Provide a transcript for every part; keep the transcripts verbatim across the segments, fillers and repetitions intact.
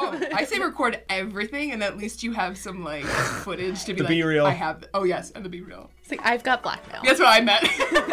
No, I say record everything, and at least you have some like footage to be the like, be real. I have. Oh yes, and the be real. See, I've got blackmail. That's what I meant.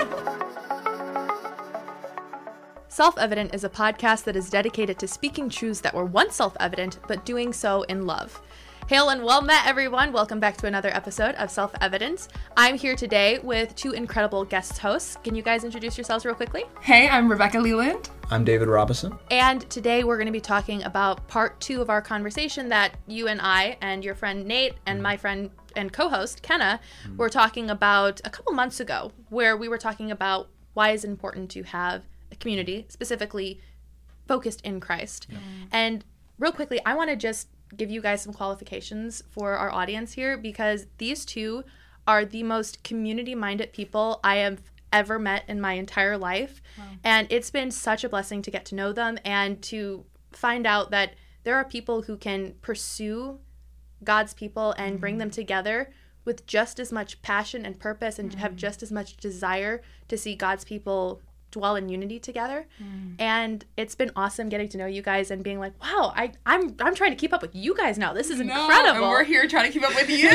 Self-Evident is a podcast that is dedicated to speaking truths that were once self-evident, but doing so in love. Hail and well met, everyone. Welcome back to another episode of Self-Evident. I'm here today with two incredible guest hosts. Can you guys introduce yourselves real quickly? Hey, I'm Rebecca Leland. I'm David Robinson. And today we're going to be talking about part two of our conversation that you and I and your friend Nate and my friend and co-host Kenna mm. were talking about a couple months ago, where we were talking about why it's important to have a community, specifically focused in Christ. Yeah. And real quickly, I want to just give you guys some qualifications for our audience here, because these two are the most community-minded people I have ever met in my entire life. Wow. And it's been such a blessing to get to know them and to find out that there are people who can pursue God's people and mm-hmm. bring them together with just as much passion and purpose and mm-hmm. have just as much desire to see God's people dwell in unity together. Mm. And it's been awesome getting to know you guys and being like, wow, I, I'm I'm trying to keep up with you guys now. This is no, incredible. And we're here trying to keep up with you.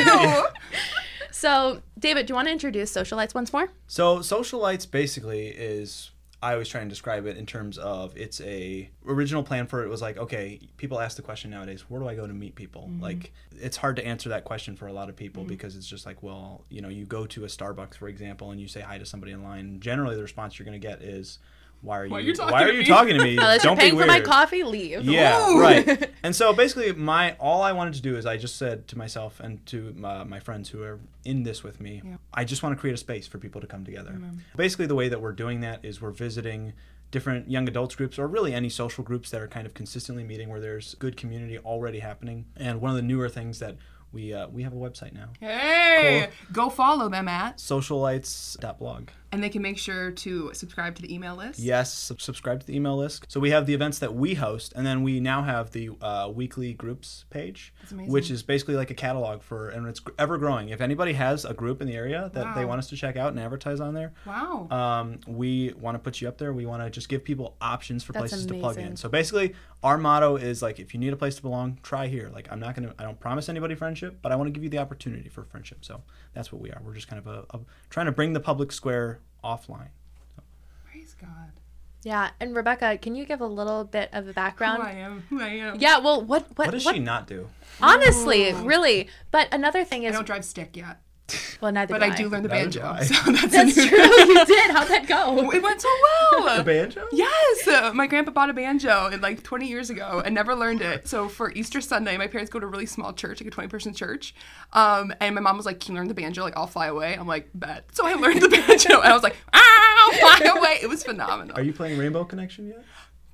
So, David, do you want to introduce Socialites once more? So, Socialites basically is, I always try and describe it in terms of, it's a original plan for it was like, okay, people ask the question nowadays, where do I go to meet people? Mm-hmm. Like, it's hard to answer that question for a lot of people mm-hmm. because it's just like, well, you know, you go to a Starbucks, for example, and you say hi to somebody in line. Generally, the response you're going to get is, why are you, why are you talking, why are to, you me? talking to me? Unless Don't you're paying be for weird. my coffee, leave. Yeah, Ooh. right. And so basically, my all I wanted to do is I just said to myself and to uh, my friends who are in this with me, yeah. I just want to create a space for people to come together. Mm-hmm. Basically, the way that we're doing that is we're visiting different young adults groups, or really any social groups that are kind of consistently meeting where there's good community already happening. And one of the newer things that we uh, we have a website now. Hey, cool. Go follow them at socialites dot blog. And they can make sure to subscribe to the email list. Yes, sub- subscribe to the email list. So we have the events that we host, and then we now have the uh, weekly groups page, which is basically like a catalog for, and it's ever growing. If anybody has a group in the area that wow. they want us to check out and advertise on there, wow, um, we want to put you up there. We want to just give people options for That's places amazing. to plug in. So basically, our motto is like, if you need a place to belong, try here. Like, I'm not gonna, I don't promise anybody friendship, but I want to give you the opportunity for friendship. So that's what we are. We're just kind of a, a trying to bring the public square offline. So. Praise God. Yeah, and Rebecca, can you give a little bit of a background? Who I am, who I am. Yeah, well, what what what does what, she not do? Honestly, Ooh. really. But another thing is, I don't drive stick yet. Well, neither but do I I do learn the Neither banjo. So that's That's a new true. You did. How'd that go? It went so well. The banjo? Yes. Uh, my grandpa bought a banjo in like twenty years ago and never learned it. So for Easter Sunday, my parents go to a really small church, like a twenty-person church. Um, and my mom was like, can you learn the banjo? Like, I'll fly away. I'm like, bet. So I learned the banjo. And I was like, ah, I'll fly away. It was phenomenal. Are you playing Rainbow Connection yet?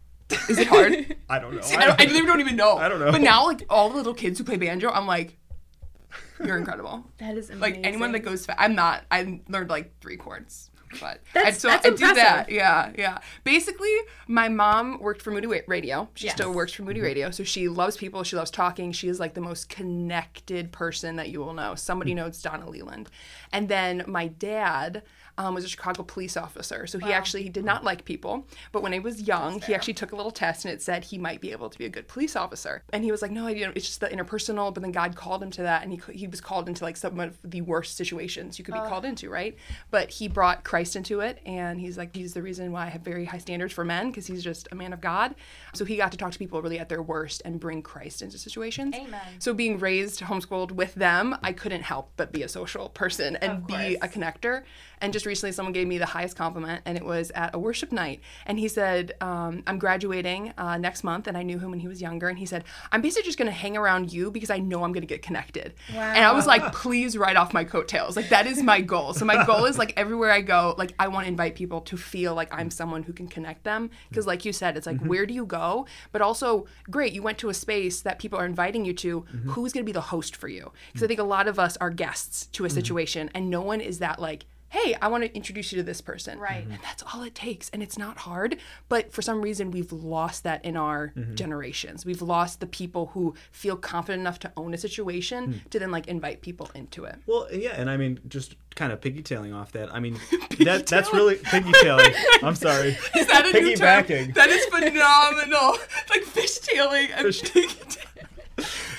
Is it hard? I don't know. I, don't, I literally don't even know. I don't know. But now, like, all the little kids who play banjo, I'm like, you're incredible. That is amazing. Like, anyone that goes fast. I'm not. I learned, like, three chords. But that's, I, so that's I impressive. do that. Yeah, yeah. Basically, my mom worked for Moody Radio. She yes. still works for Moody Radio. So she loves people. She loves talking. She is like the most connected person that you will know. Somebody mm-hmm. knows Donna Leland. And then my dad um, was a Chicago police officer. So he wow. actually he did not like people. But when he was young, he actually took a little test and it said he might be able to be a good police officer. And he was like, no, I didn't. It's just the interpersonal. But then God called him to that. And he he was called into like some of the worst situations you could be uh. called into, right? But he brought Christ into it. And he's like, he's the reason why I have very high standards for men, because he's just a man of God. So he got to talk to people really at their worst and bring Christ into situations. Amen. So being raised, homeschooled with them, I couldn't help but be a social person and be a connector. And just recently someone gave me the highest compliment, and it was at a worship night. And he said, um, I'm graduating uh, next month, and I knew him when he was younger. And he said, I'm basically just going to hang around you because I know I'm going to get connected. Wow. And I was like, please write off my coattails. Like, that is my goal. So my goal is, like, everywhere I go, like, I want to invite people to feel like I'm someone who can connect them. Because like you said, it's like, mm-hmm. where do you go? But also, great, you went to a space that people are inviting you to. Mm-hmm. Who's going to be the host for you? Because mm-hmm. I think a lot of us are guests to a situation, mm-hmm. and no one is that like, hey, I want to introduce you to this person. Right. Mm-hmm. And that's all it takes. And it's not hard. But for some reason, we've lost that in our mm-hmm. generations. We've lost the people who feel confident enough to own a situation mm. to then like invite people into it. Well, yeah. And I mean, just kind of piggytailing off that. I mean, that that's really piggytailing. I'm sorry. Is that a new term? Piggybacking. That is phenomenal. Like fishtailing and Fish- piggytailing.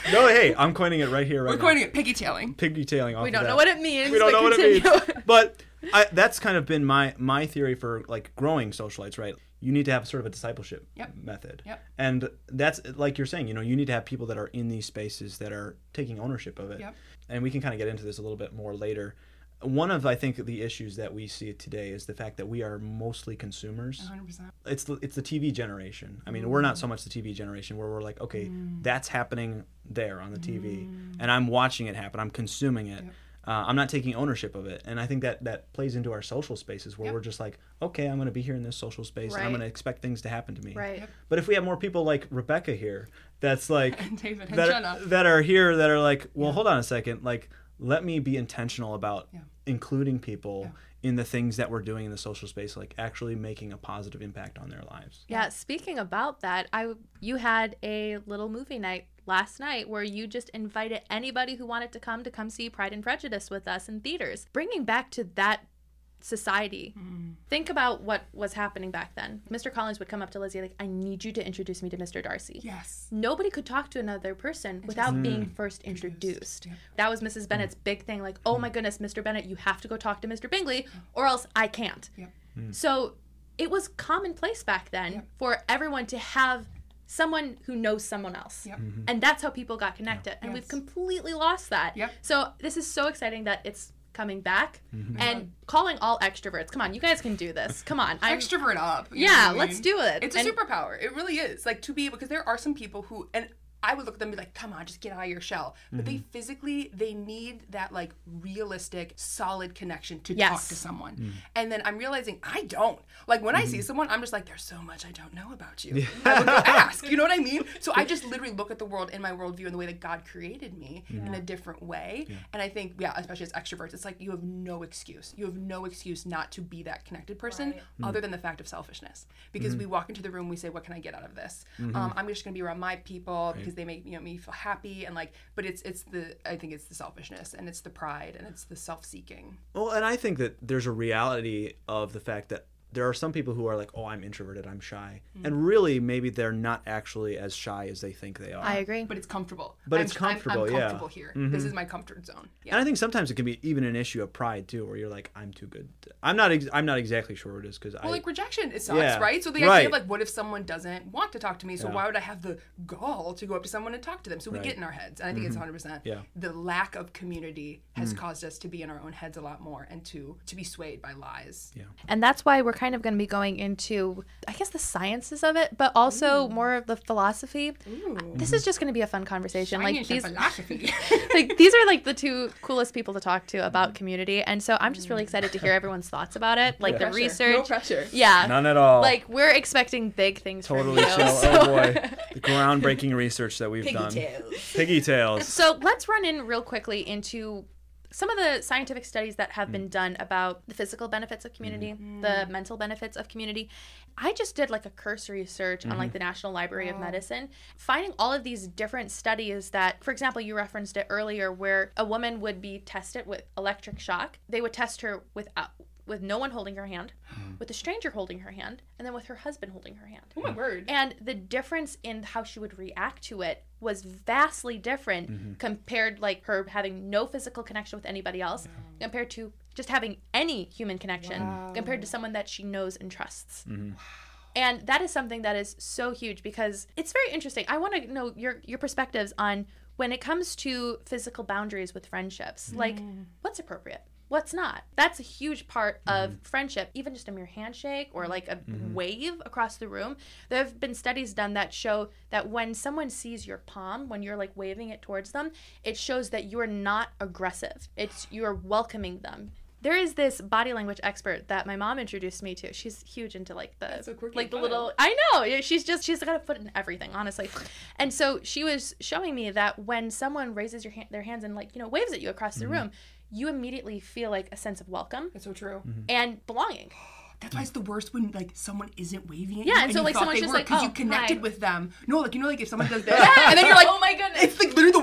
No, hey, I'm coining it right here, right We're now. coining it piggy-tailing. Piggy-tailing off We of don't that. know what it means. We don't but know continue. what it means. But I, that's kind of been my my theory for like growing socialites, right? You need to have sort of a discipleship Yep. method. Yep. And that's like you're saying, you know, you need to have people that are in these spaces that are taking ownership of it. Yep. And we can kind of get into this a little bit more later. One of, I think, the issues that we see today is the fact that we are mostly consumers. one hundred percent. It's the, it's the T V generation. I mean, mm. we're not so much the T V generation where we're like, okay, mm. that's happening there on the T V, mm. and I'm watching it happen. I'm consuming it. Yep. Uh, I'm not taking ownership of it. And I think that that plays into our social spaces where yep. we're just like, okay, I'm going to be here in this social space, right. and I'm going to expect things to happen to me. Right. Yep. But if we have more people like Rebecca here, that's like, and David and that, Jenna. that are here that are like, well, yeah. hold on a second, like, let me be intentional about yeah. including people yeah. in the things that we're doing in the social space, like actually making a positive impact on their lives. Yeah, speaking about that, I you had a little movie night last night where you just invited anybody who wanted to come to come see Pride and Prejudice with us in theaters. Bringing back to that society, mm. think about what was happening back then. Mister Collins would come up to Lizzie like, I need you to introduce me to Mister Darcy. Yes. Nobody could talk to another person without mm. being first introduced. Yeah. That was Missus Bennet's mm. big thing, like, oh mm. my goodness, Mister Bennet, you have to go talk to Mister Bingley or else I can't. Yeah. Mm. So it was commonplace back then yeah. for everyone to have someone who knows someone else. Yep. Mm-hmm. And that's how people got connected. Yeah. And yes. we've completely lost that. Yep. So this is so exciting that it's coming back mm-hmm. and calling all extroverts. Come on, you guys can do this. Come on. I'm, Extrovert up. Yeah, let's do it. It's a and, superpower. It really is. Like to be, because there are some people who, and I would look at them and be like, come on, just get out of your shell. But mm-hmm. they physically, they need that like realistic, solid connection to yes. talk to someone. Mm-hmm. And then I'm realizing I don't. Like when mm-hmm. I see someone, I'm just like, there's so much I don't know about you. Yeah. I would go ask, you know what I mean? So I just literally look at the world in my worldview and the way that God created me yeah. in a different way. Yeah. And I think, yeah, especially as extroverts, it's like you have no excuse. You have no excuse not to be that connected person right. mm-hmm. other than the fact of selfishness. Because mm-hmm. we walk into the room, we say, what can I get out of this? Mm-hmm. Um, I'm just going to be around my people right. because they make you know me feel happy and like, but it's it's the I think it's the selfishness and it's the pride and it's the self-seeking. Well, and I think that there's a reality of the fact that there are some people who are like, oh, I'm introverted, I'm shy. Mm. And really, maybe they're not actually as shy as they think they are. I agree. But it's comfortable. But I'm, it's comfortable, I'm, I'm yeah. comfortable here. Mm-hmm. This is my comfort zone. Yeah. And I think sometimes it can be even an issue of pride, too, where you're like, I'm too good. To... I'm not ex- I'm not exactly sure what it is. Because well, I... like rejection, it sucks, yeah. right? So the idea right. of like, what if someone doesn't want to talk to me? So yeah. why would I have the gall to go up to someone and talk to them? So we right. get in our heads. And I think mm-hmm. it's one hundred percent. Yeah. The lack of community has mm. caused us to be in our own heads a lot more and to, to be swayed by lies. Yeah. And that's why we're kind of going to be going into, I guess, the sciences of it, but also Ooh. more of the philosophy. Ooh. This is just going to be a fun conversation. Science like these, philosophy. like these are like the two coolest people to talk to about community, and so I'm just really excited to hear everyone's thoughts about it, like no the pressure. research. No pressure. Yeah, none at all. Like we're expecting big things totally from you. Chill. So. Oh boy, the groundbreaking research that we've Piggy done. Tails. Piggy tails. So let's run in real quickly into some of the scientific studies that have mm. been done about the physical benefits of community, mm. the mental benefits of community. I just did like a cursory search mm-hmm. on like the National Library wow. of Medicine, finding all of these different studies that, for example, you referenced it earlier, where a woman would be tested with electric shock. They would test her with uh, with no one holding her hand, mm. with a stranger holding her hand, and then with her husband holding her hand. Oh my word. And the difference in how she would react to it was vastly different mm-hmm. compared like her having no physical connection with anybody else wow. compared to just having any human connection wow. compared to someone that she knows and trusts. Mm-hmm. And that is something that is so huge because it's very interesting. I want to know your your perspectives on when it comes to physical boundaries with friendships. Mm. Like, what's appropriate? What's not? That's a huge part of mm-hmm. friendship, even just a mere handshake or like a mm-hmm. wave across the room. There have been studies done that show that when someone sees your palm, when you're like waving it towards them, it shows that you're not aggressive. It's you're welcoming them. There is this body language expert that my mom introduced me to. She's huge into like the so quirky, like the fun. little I know. She's just she's got a foot in everything, honestly. And so she was showing me that when someone raises your hand, their hands and like, you know, waves at you across the mm-hmm. room, you immediately feel like a sense of welcome. It's so true. Mm-hmm. And belonging. That's why it's the worst when like someone isn't waving at yeah, you. and, and so you like someone's just like, because oh, you connected hi. with them. No, like you know, like if someone does this, and then you're like, oh my goodness, it's like literally the worst feeling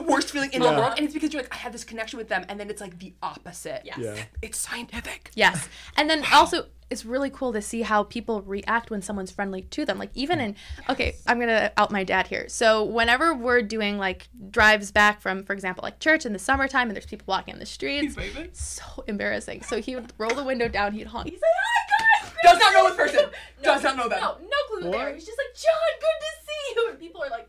feeling in Yeah. the world, and it's because you're like, I have this connection with them, and then it's like the opposite. Yes. Yeah. It's scientific. Yes. And then also, it's really cool to see how people react when someone's friendly to them. Like, even in, okay, I'm going to out my dad here. So, whenever we're doing, like, drives back from, for example, like, church in the summertime, and there's people walking on the streets, it's so embarrassing. So, he would roll the window down, he'd honk. He'd say, hi, guys! Does not know this person. No, Does not know them. No, no clue What? there. He's just like, John, good to see you. And people are like,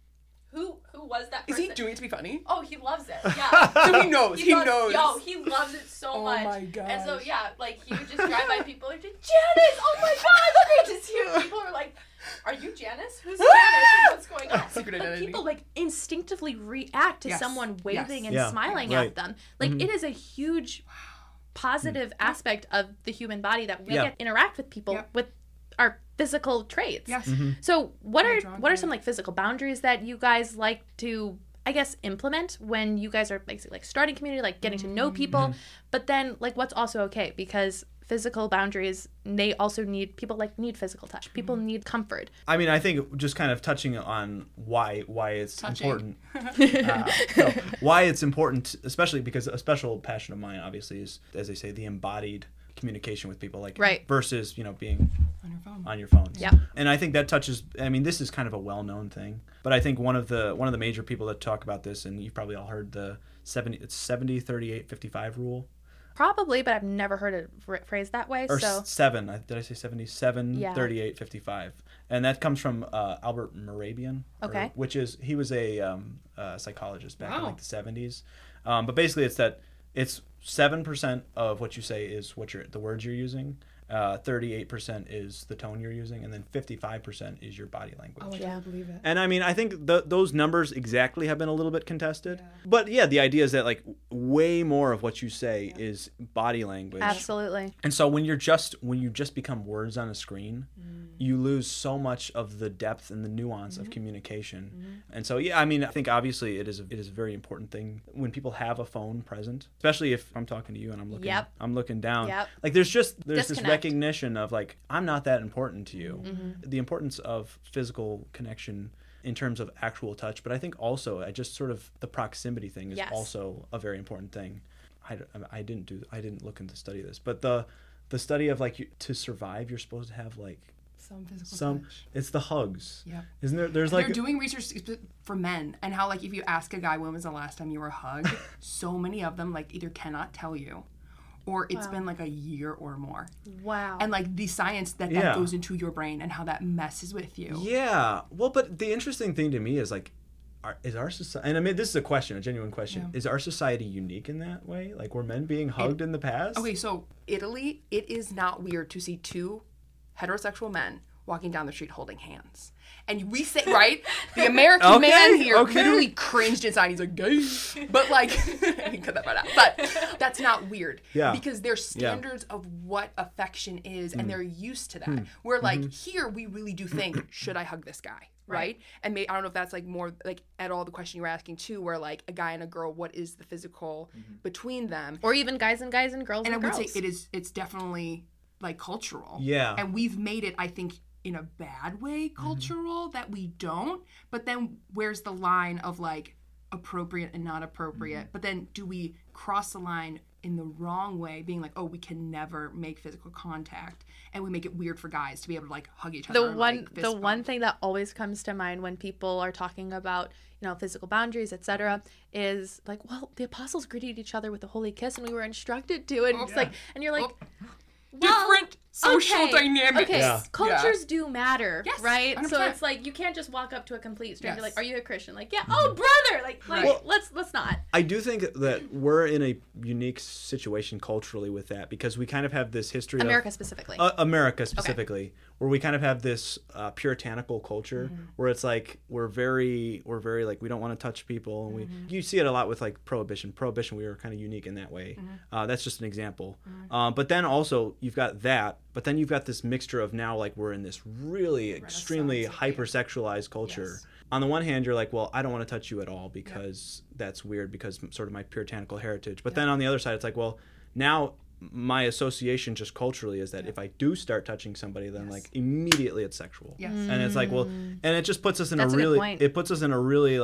who who was that Is person? he doing it to be funny? Oh, he loves it. Yeah. So he knows. He, loves, knows. Yo, he loves it so Oh much. my And so gosh. yeah, like he would just drive by people and just Janice. Oh my God! Like, just hear people are like, "Are you Janice? Who's Janice? What's going on?" Secret But identity. people like instinctively react to Yes. someone waving Yes. and Yeah. smiling Right. at them. Like Mhm. it is a huge positive aspect of the human body that we Yeah. get to interact with people Yep. with our physical traits. Yes. So what I'm are drawn what to are some it. like physical boundaries that you guys like to, I guess, implement when you guys are basically like starting community, like getting to know people, Mm-hmm. but then like what's also okay, because physical boundaries, they also need, people like need physical touch. People Mm-hmm. need comfort. I mean, I think just kind of touching on why why it's Touching. important. uh, no, why it's important, especially because a special passion of mine, obviously, is, as they say, the embodied communication with people, like Right. versus you know being On your phone. on your phones. Yep. And I think that touches. I mean, this is kind of a well-known thing, but I think one of the one of the major people that talk about this, and you've probably all heard the seventy it's seventy thirty-eight fifty-five rule, Probably, but I've never heard it phr- phrased that way. or So s- seven. I- Did I say seventy-seven Yeah. thirty-eight fifty-five? And that comes from uh, Albert Mehrabian. or- Okay. which is he was a um, uh, psychologist back in Wow. like the seventies. Um, but basically, it's that it's seven percent of what you say is what you're the words you're using. Uh, thirty-eight percent is the tone you're using, and then fifty-five percent is your body language. Oh, I Yeah. can't believe it. And I mean, I think th- those numbers exactly have been a little bit contested. But yeah, the idea is that like way more of what you say is body language. absolutely. And so when you're just when you just become words on a screen, you lose so much of the depth and the nuance of communication. And so yeah, I mean, I think obviously it is a, it is a very important thing when people have a phone present, especially if I'm talking to you and I'm looking Yep. I'm looking down. Yep. Like there's just there's this Disconnect. recognition of like I'm not that important to you. The importance of physical connection in terms of actual touch, but I think also I just sort of the proximity thing is Yes. also a very important thing. I, I didn't do I didn't look into study this, but the the study of like you, to survive you're supposed to have like Some physical some touch. it's the hugs. Yeah. Isn't there there's They're like doing research for men and how like if you ask a guy when was the last time you were hugged, so many of them like either cannot tell you or it's Wow. been like a year or more. Wow. And like the science that that Yeah. goes into your brain and how that messes with you. Yeah. Well, but the interesting thing to me is like our, is our society, and I mean this is a question, a genuine question. Yeah. Is our society unique in that way? Like were men being hugged in the past? Okay, so Italy, it is not weird to see two heterosexual men walking down the street holding hands. And we say, right? The American Okay, man here okay. literally cringed inside. He's like, gay. But like, I can cut that part out. But that's not weird. Yeah. Because there's standards of what affection is and they're used to that. Where like here, we really do think, should I hug this guy? Right? And may, I don't know if that's like more like at all the question you were asking too, where like a guy and a girl, what is the physical between them? or even guys and guys and girls And and, I would girls. say it is it's definitely like cultural. Yeah. And we've made it, I think, in a bad way cultural that we don't. But then where's the line of like appropriate and not appropriate? But then do we cross the line in the wrong way, being like, oh, we can never make physical contact, and we make it weird for guys to be able to like hug each other. the and, one like, the fist one bump. thing that always comes to mind when people are talking about, you know, physical boundaries, etc., is like, well, the apostles greeted each other with a holy kiss and we were instructed to, and Oh, it's yeah. like, and you're like, Oh, well, different social okay, dynamics. okay, Yeah. cultures do matter, Yes, right? one hundred So percent. it's like you can't just walk up to a complete stranger Yes. like, "Are you a Christian?" Like, "Yeah, oh, brother!" Like, like Right. let's let's not. I do think that we're in a unique situation culturally with that because we kind of have this history America of specifically. Uh, America specifically, where we kind of have this uh, puritanical culture Mm-hmm. where it's like we're very, we're very like we don't want to touch people, and we Mm-hmm. you see it a lot with like prohibition. Prohibition, we were kind of unique in that way. Mm-hmm. Uh, that's just an example. Um, but then also you've got that, but then you've got this mixture of now like we're in this really extremely Renaissance of hypersexualized culture. Yes. On the one hand, you're like, well, I don't want to touch you at all because that's weird because sort of my puritanical heritage. But then on the other side, it's like, well, now my association just culturally is that if I do start touching somebody, then Yes. like immediately it's sexual. Yes. And it's like, well, and it just puts us in That's a a good really, point. it puts us in a really like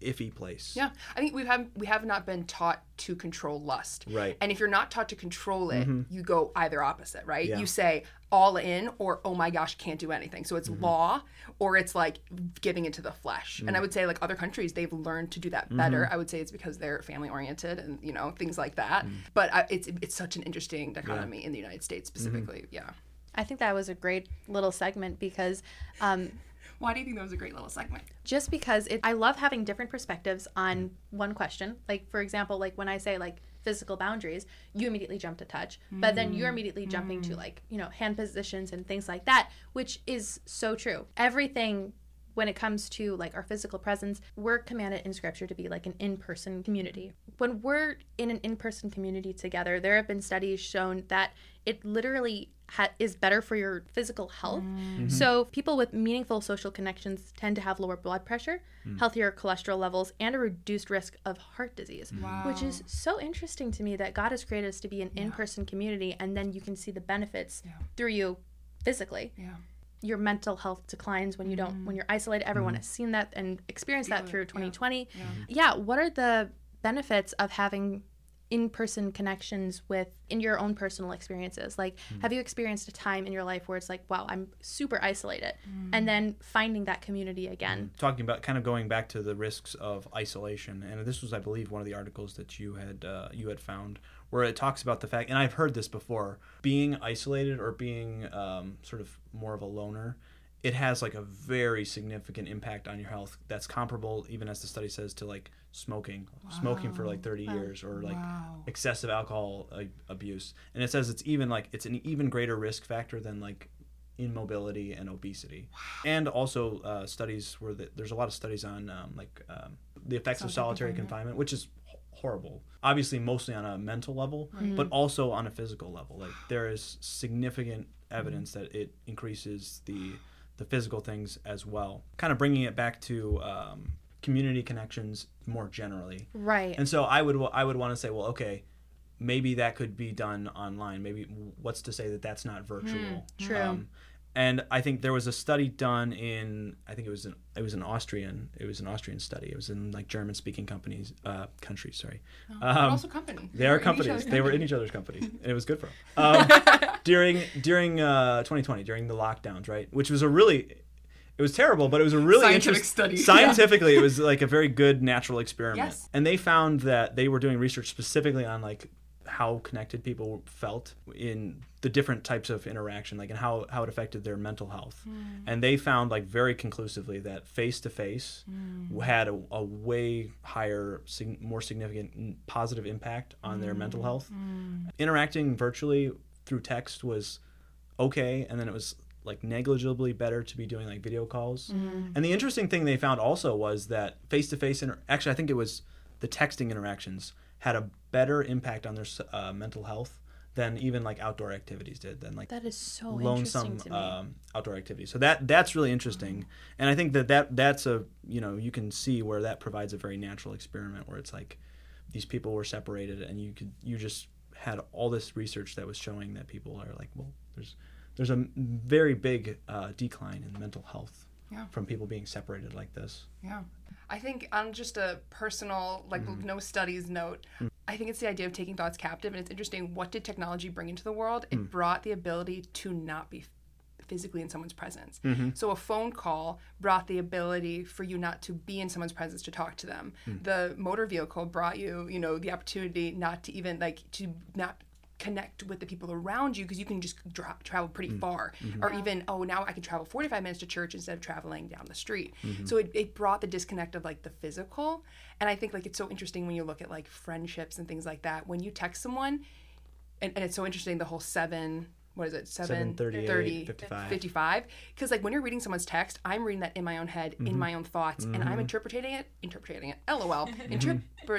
iffy place. Yeah, I think we have we have not been taught to control lust. Right. And if you're not taught to control it, mm-hmm. you go either opposite, right? Yeah. You say all in or, oh my gosh, can't do anything. So it's mm-hmm. law or it's like giving into the flesh. Mm-hmm. And I would say like other countries, they've learned to do that better. Mm-hmm. I would say it's because they're family oriented and, you know, things like that. Mm-hmm. But I, it's it's such an interesting dichotomy yeah. in the United States specifically. Mm-hmm. Yeah. I think that was a great little segment because... Um, Why do you think that was a great little segment? Just because it, I love having different perspectives on one question. Like, for example, like when I say like physical boundaries, you immediately jump to touch, mm. but then you're immediately jumping mm. to like, you know, hand positions and things like that, which is so true. Everything when it comes to like our physical presence, we're commanded in scripture to be like an in-person community. When we're in an in-person community together, there have been studies shown that it literally ha- is better for your physical health. Mm-hmm. So people with meaningful social connections tend to have lower blood pressure, mm. healthier cholesterol levels, and a reduced risk of heart disease, wow. which is so interesting to me that God has created us to be an yeah. in-person community, and then you can see the benefits yeah. through you physically. Yeah. Your mental health declines when you don't, mm. when you're isolated. Everyone mm. has seen that and experienced that through twenty twenty. Yeah. Yeah. yeah. What are the benefits of having in-person connections with in your own personal experiences? Like, mm. have you experienced a time in your life where it's like, wow, I'm super isolated, mm. and then finding that community again? Talking about kind of going back to the risks of isolation, and this was, I believe, one of the articles that you had uh, you had found, where it talks about the fact, and I've heard this before, being isolated or being um, sort of more of a loner, it has like a very significant impact on your health that's comparable, even as the study says, to like smoking, wow. smoking for like thirty wow. years, or like wow. excessive alcohol uh, abuse. And it says it's even like, it's an even greater risk factor than like immobility and obesity. Wow. And also uh, studies where the, there's a lot of studies on um, like um, the effects solitary of solitary confinement, confinement which is horrible, obviously mostly on a mental level, right. but also on a physical level. Like there is significant evidence that it increases the the physical things as well, kind of bringing it back to um, community connections more generally. Right. And so I would I would want to say, well, okay, maybe that could be done online. Maybe what's to say that that's not virtual? Mm, true. Um, and I think there was a study done in, I think it was an it was an Austrian it was an Austrian study. It was in like German speaking companies uh, countries. Sorry. Oh, um, but also companies. They are companies. They were in each other's companies, and it was good for them. Um, during during uh, twenty twenty, during the lockdowns, right? Which was a really It was terrible, but it was a really scientific interest- study. Scientifically, it was like a very good natural experiment. Yes. And they found that they were doing research specifically on like how connected people felt in the different types of interaction, like and how, how it affected their mental health. Mm. And they found like very conclusively that face-to-face mm. had a, a way higher, sig- more significant positive impact on mm. their mental health. Mm. Interacting virtually through text was okay, and then it was like negligibly better to be doing like video calls. Mm. And the interesting thing they found also was that face-to-face, inter- actually I think it was the texting interactions had a better impact on their uh, mental health than even like outdoor activities did, than like that is so lonesome interesting to me. Um, outdoor activities. So that that's really interesting. Mm. And I think that, that that's a, you know, you can see where that provides a very natural experiment where it's like these people were separated and you could you just had all this research that was showing that people are like, well, there's there's a very big uh, decline in mental health yeah. from people being separated like this. Yeah. I think on just a personal, like mm. no studies note, mm. I think it's the idea of taking thoughts captive. And it's interesting, what did technology bring into the world? It mm. brought the ability to not be physically in someone's presence. Mm-hmm. So a phone call brought the ability for you not to be in someone's presence to talk to them. Mm. The motor vehicle brought you, you know, the opportunity not to even, like, to not connect with the people around you because you can just dra- travel pretty mm. far. Mm-hmm. Or even, oh, now I can travel forty-five minutes to church instead of traveling down the street. Mm-hmm. So it, it brought the disconnect of like the physical. And I think like it's so interesting when you look at like friendships and things like that. When you text someone, and, and it's so interesting, the whole seven, what is it? Seven, thirty, fifty-five. fifty-five. Because like when you're reading someone's text, I'm reading that in my own head, mm-hmm. in my own thoughts, mm-hmm. and I'm interpreting it, interpreting it, LOL, interpret,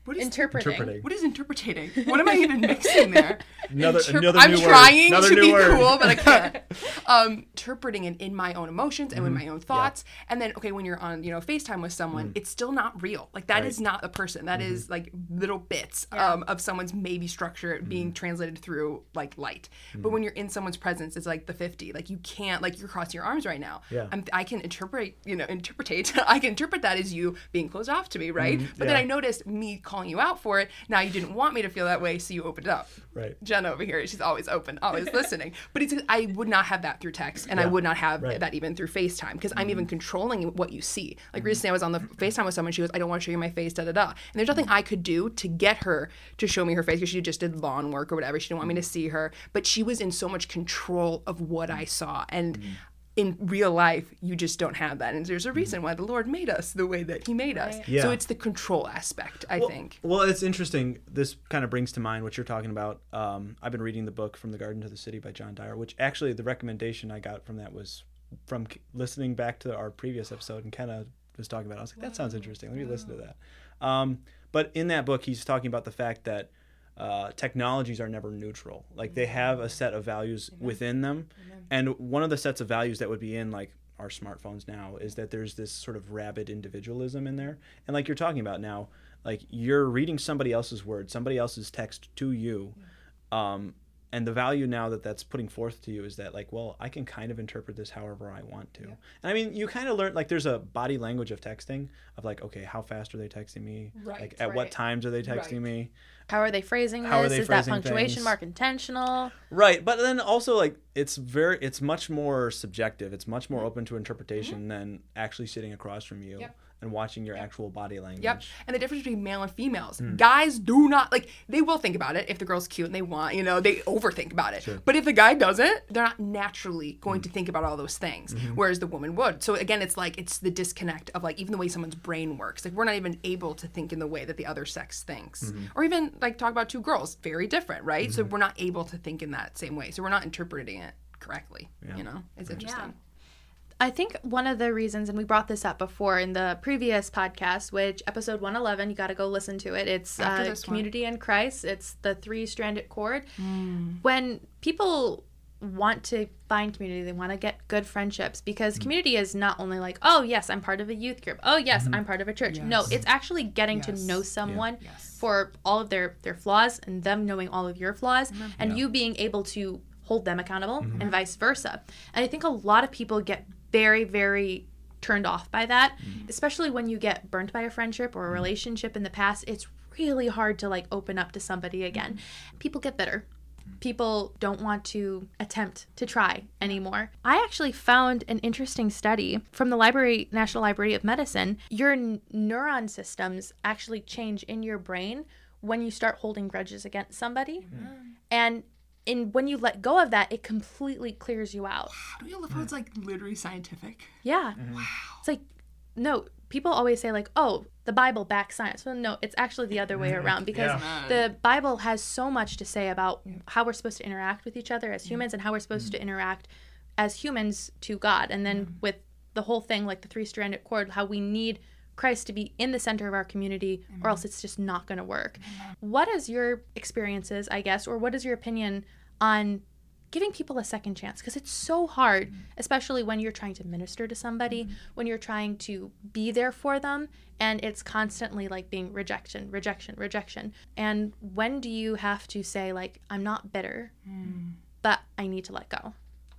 What is interpreting. interpreting. What is interpreting? What am I even mixing there? Another, Interp- another I'm new trying word. Another to new be word. cool, but I can't. Um, interpreting it in my own emotions and Mm-hmm. with my own thoughts. Yeah. And then, okay, when you're on, you know, FaceTime with someone, mm. it's still not real. Like, that right. is not a person. That mm-hmm. is, like, little bits yeah. um, of someone's maybe structure mm-hmm. being translated through, like, light. Mm-hmm. But when you're in someone's presence, it's like the fifty. Like, you can't, like, you're crossing your arms right now. Yeah. I'm, I can interpret, you know, interpretate. I can interpret that as you being closed off to me, right? Mm-hmm. But yeah. then I noticed me calling you out for it. Now you didn't want me to feel that way, so you opened up. Right. Jenna over here, she's always open, always listening. But it's I would not have that through text, and yeah. I would not have right. that even through FaceTime, because mm-hmm. I'm even controlling what you see. Like mm-hmm. recently I was on the FaceTime with someone, she goes, I don't want to show you my face, da da da. And there's nothing I could do to get her to show me her face, because she just did lawn work or whatever. She didn't want me to see her. But she was in so much control of what I saw. And mm-hmm. in real life, you just don't have that. And there's a reason why the Lord made us the way that he made us. Right. Yeah. So it's the control aspect, I well, think. Well, it's interesting. This kind of brings to mind what you're talking about. Um, I've been reading the book From the Garden to the City by John Dyer, which actually the recommendation I got from that was from k- listening back to our previous episode, and Kenna was talking about it. I was like, that sounds interesting. Let me listen to that. Um, but in that book, he's talking about the fact that Uh, technologies are never neutral. Like, they have a set of values Amen. Within them. Amen. And one of the sets of values that would be in, like, our smartphones now is that there's this sort of rabid individualism in there. And like you're talking about now, like, you're reading somebody else's words, somebody else's text to you. Yeah. Um, and the value now that that's putting forth to you is that, like, well, I can kind of interpret this however I want to. Yeah. And I mean, you kind of learn, like, there's a body language of texting of, like, okay, how fast are they texting me? Right. Like, at right. what times are they texting right. me? How are they phrasing How this? are they Is that phrasing punctuation things? mark intentional? Right. But then also, like, it's very, it's much more subjective. It's much more open to interpretation mm-hmm. than actually sitting across from you. Yep. And watching your actual body language. Yep. And the difference between male and females. Mm. Guys do not, like, they will think about it if the girl's cute and they want, you know, they overthink about it. Sure. But if the guy doesn't, they're not naturally going mm. to think about all those things, mm-hmm. whereas the woman would. So again, it's like, it's the disconnect of, like, even the way someone's brain works. Like, we're not even able to think in the way that the other sex thinks. Mm-hmm. Or even, like, talk about two girls. Very different, right? Mm-hmm. So we're not able to think in that same way. So we're not interpreting it correctly, yeah. you know? It's interesting. Yeah. I think one of the reasons, and we brought this up before in the previous podcast, which episode one eleven, you got to go listen to it. It's uh, Community in Christ. It's the three-stranded cord. Mm. When people want to find community, they want to get good friendships, because mm. community is not only like, oh, yes, I'm part of a youth group. Oh, yes, mm-hmm. I'm part of a church. Yes. No, it's actually getting yes. to know someone yeah. yes. for all of their, their flaws, and them knowing all of your flaws, mm-hmm. and yeah. you being able to hold them accountable mm-hmm. and vice versa. And I think a lot of people get very, very turned off by that, mm. especially when you get burnt by a friendship or a relationship in the past. It's really hard to, like, open up to somebody again. Mm. People get bitter. People don't want to attempt to try anymore. I actually found an interesting study from the Library, National Library of Medicine. Your n- neuron systems actually change in your brain when you start holding grudges against somebody. Mm. And And when you let go of that, it completely clears you out. Don't you love how it's, like, literally scientific? Yeah. Mm-hmm. Wow. It's like, no, people always say, like, oh, the Bible backs science. Well, no, it's actually the other way around, because yeah. the Bible has so much to say about how we're supposed to interact with each other as humans, and how we're supposed mm-hmm. to interact as humans to God. And then mm-hmm. with the whole thing, like the three-stranded cord, how we need Christ to be in the center of our community, mm-hmm. or else it's just not going to work. Mm-hmm. What is your experiences, I guess, or what is your opinion on giving people a second chance? Because it's so hard, mm-hmm. especially when you're trying to minister to somebody, mm-hmm. when you're trying to be there for them, and it's constantly, like, being rejection, rejection, rejection. And when do you have to say, like, I'm not bitter, mm. but I need to let go?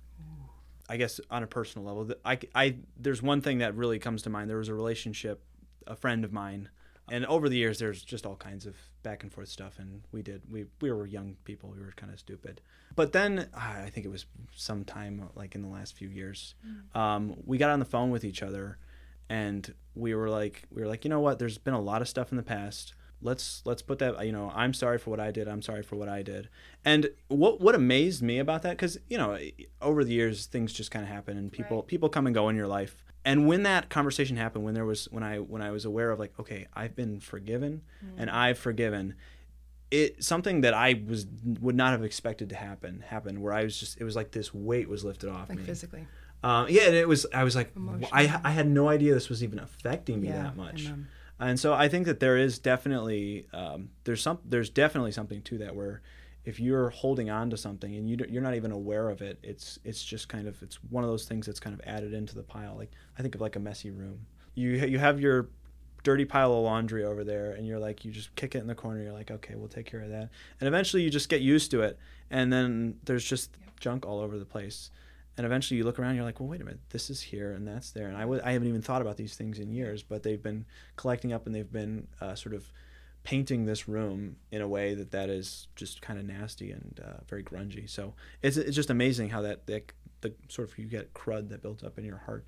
I guess on a personal level, I, I, there's one thing that really comes to mind. There was a relationship, a friend of mine, and over the years, there's just all kinds of back and forth stuff, and we did, we, we were young people, we were kind of stupid. But then, I think it was sometime, like, in the last few years, mm. um, we got on the phone with each other, and we were like, we were like, you know what, there's been a lot of stuff in the past. Let's let's put that, you know, I'm sorry for what I did. I'm sorry for what I did. And what what amazed me about that, because, you know, over the years, things just kind of happen, and people right. people come and go in your life. And when that conversation happened, when there was when I when I was aware of, like, okay, I've been forgiven, mm. and I've forgiven, it something that I was would not have expected to happen happened, where I was just, it was like this weight was lifted off like me. Physically. Um, yeah, and it was, I was like, I I had no idea this was even affecting me yeah, that much. And so I think that there is definitely um, there's some there's definitely something to that where if you're holding on to something and you don't- you're not even aware of it, it's it's just kind of it's one of those things that's kind of added into the pile. Like I think of like a messy room. You you have your dirty pile of laundry over there, and you're like you just kick it in the corner. You're like, okay, we'll take care of that, and eventually you just get used to it, and then there's just junk all over the place. And eventually you look around, you're like, well, wait a minute, this is here and that's there. And I, w- I haven't even thought about these things in years, but they've been collecting up and they've been uh, sort of painting this room in a way that that is just kind of nasty and uh, very grungy. So it's it's just amazing how that, that the sort of you get crud that built up in your heart.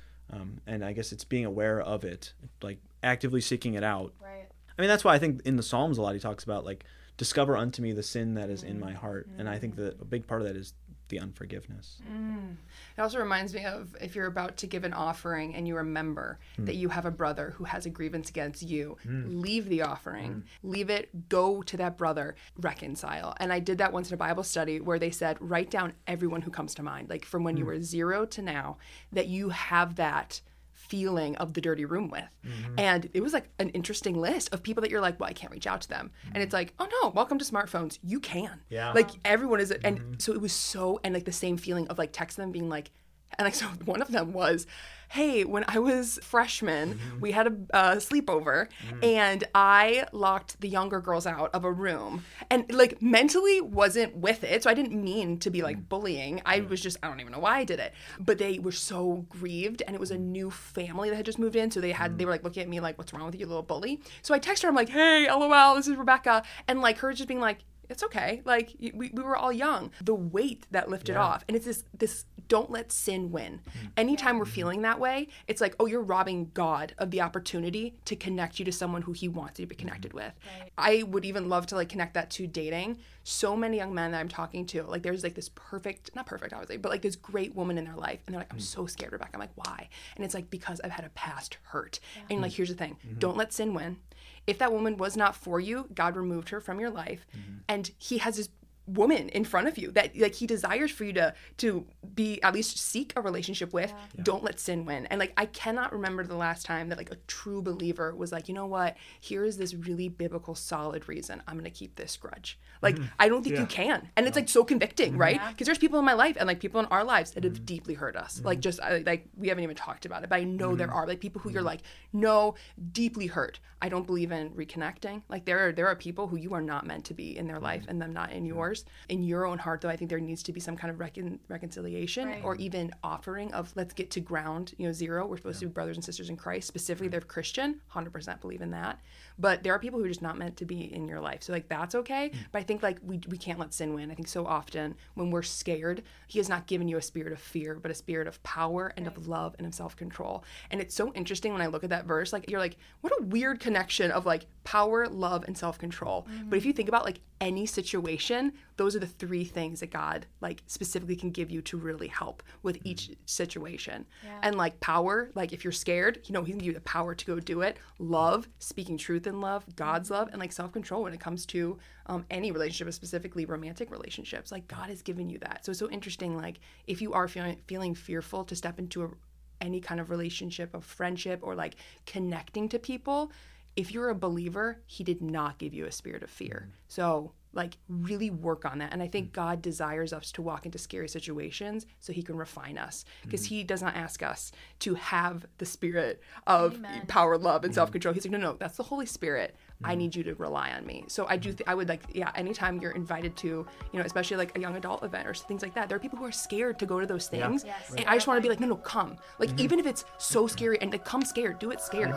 Um, and I guess it's being aware of it, like actively seeking it out. Right. I mean, that's why I think in the Psalms a lot he talks about like, discover unto me the sin that is in my heart. Mm. And I think that a big part of that is the unforgiveness. Mm. It also reminds me of if you're about to give an offering and you remember mm. that you have a brother who has a grievance against you, mm. leave the offering, mm. leave it, go to that brother, reconcile. And I did that once in a Bible study where they said, write down everyone who comes to mind, like from when mm. you were zero to now, that you have that feeling of the dirty room with. Mm-hmm. And it was like an interesting list of people that you're like, well, I can't reach out to them. Mm-hmm. And it's like, oh no, welcome to smartphones. You can. Yeah. Like everyone is, and mm-hmm. so it was so, and like the same feeling of like texting them being like, and like, so one of them was, hey, when I was freshman, mm-hmm. we had a uh, sleepover mm-hmm. and I locked the younger girls out of a room and like mentally wasn't with it. So I didn't mean to be like bullying. I was just, I don't even know why I did it, but they were so grieved and it was a new family that had just moved in. So they had, mm-hmm. they were like looking at me like, what's wrong with you, little bully? So I texted her, I'm like, hey, LOL, this is Rebecca. And like her just being like, it's okay. Like we, we were all young. The weight that lifted yeah. off. And it's this, this don't let sin win. Mm-hmm. Anytime we're feeling that way, it's like, oh, you're robbing God of the opportunity to connect you to someone who he wants you to be connected with. Right. I would even love to like connect that to dating. So many young men that I'm talking to, like there's like this perfect, not perfect obviously, but like this great woman in their life. And they're like, I'm mm-hmm. so scared, Rebecca. I'm like, why? And it's like, because I've had a past hurt. Yeah. And like, here's the thing, mm-hmm. don't let sin win. If that woman was not for you, God removed her from your life. Mm-hmm. And he has this woman in front of you that like he desires for you to to be at least seek a relationship with. Yeah. Yeah. Don't let sin win. And like I cannot remember the last time that like a true believer was like, you know what, here is this really biblical solid reason I'm gonna keep this grudge. Like mm-hmm. I don't think yeah. you can. And it's like so convicting, mm-hmm. right? Because yeah. there's people in my life and like people in our lives that have mm-hmm. deeply hurt us. Mm-hmm. Like just I, like we haven't even talked about it, but I know mm-hmm. there are like people who mm-hmm. you're like, no, deeply hurt. I don't believe in reconnecting. Like there are there are people who you are not meant to be in their life and them not in yours. In your own heart, though, I think there needs to be some kind of recon- reconciliation right. or even offering of let's get to ground, you know, zero. We're supposed yeah. to be brothers and sisters in Christ. Specifically, right. they're Christian, one hundred percent believe in that. But there are people who are just not meant to be in your life. So, like, that's okay. Mm. But I think, like, we we can't let sin win. I think so often when we're scared, he has not given you a spirit of fear, but a spirit of power and right. of love and of self-control. And it's so interesting when I look at that verse, like, you're like, what a weird connection of, like, power, love, and self-control. Mm-hmm. But if you think about, like, any situation, those are the three things that God, like, specifically can give you to really help with mm-hmm. each situation. Yeah. And, like, power, like, if you're scared, you know, he can give you the power to go do it. Love, speaking truth in love, God's love, and, like, self-control when it comes to um, any relationship, specifically romantic relationships. Like, God has given you that. So it's so interesting, like, if you are feeling feeling fearful to step into a, any kind of relationship, of friendship, or, like, connecting to people, if you're a believer, he did not give you a spirit of fear. Mm-hmm. So, like, really work on that. And I think God desires us to walk into scary situations so he can refine us. Because mm-hmm. he does not ask us to have the spirit of Amen. Power, love, and mm-hmm. self-control. He's like, no, no, that's the Holy Spirit. Mm-hmm. I need you to rely on me. So I do, th- I would like, yeah, anytime you're invited to, you know, especially like a young adult event or things like that, there are people who are scared to go to those things. Yeah. Yes. And I just want to be like, no, no, come. Like, mm-hmm. even if it's so scary, and like, come scared, do it scared.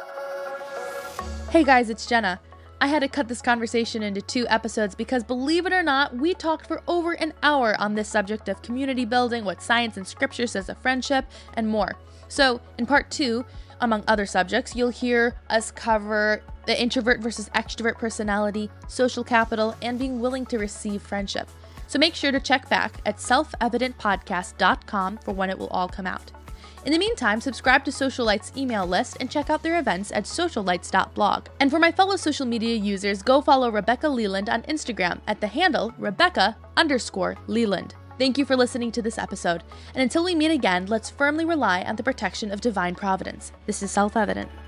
Hey guys, it's Jenna. I had to cut this conversation into two episodes because, believe it or not, we talked for over an hour on this subject of community building, what science and scripture says of friendship, and more. So, in part two, among other subjects, you'll hear us cover the introvert versus extrovert personality, social capital, and being willing to receive friendship. So make sure to check back at self evident podcast dot com for when it will all come out. In the meantime, subscribe to Social Light's email list and check out their events at social lights dot blog. And for my fellow social media users, go follow Rebecca Leland on Instagram at the handle Rebecca underscore Leland. Thank you for listening to this episode, and until we meet again, let's firmly rely on the protection of divine providence. This is Self Evident.